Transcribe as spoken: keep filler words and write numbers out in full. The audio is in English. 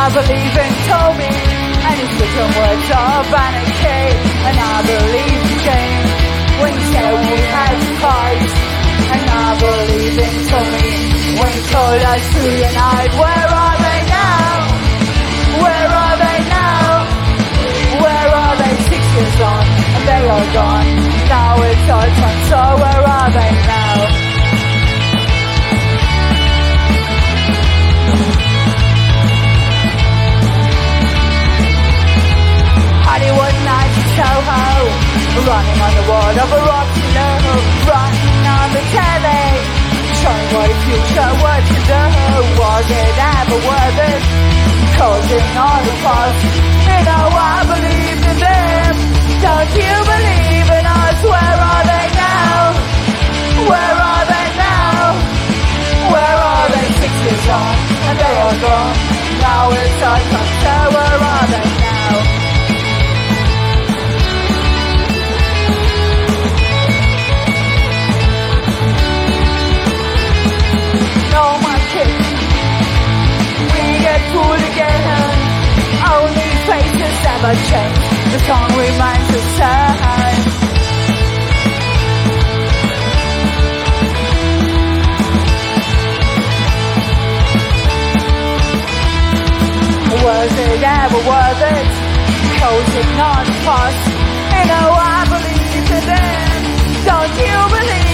believe in Toby and his written words of anarchy. And I believe in James when he said we had to fight. And I believe in Tommy when he told us to unite. Where are they now? Where are they now? Where are they? Six years on and they are gone. Now it's our turn, so where are they now? Hollywood nights in Soho, running on the wall of a rocky low, running on the telly, showing what the future was to do. Was it ever worth it? Causing all the fuss. You know I believed in them. Don't you believe in us? Where are they now? Where are they now? Where are they? Six years on and they are gone. Now it's our time, so where are they now? No, my kids, we get fooled again. Only faces ever change. The song remains the same. Was it ever worth it? Causing not fuss. You know I believe in them. Don't you believe?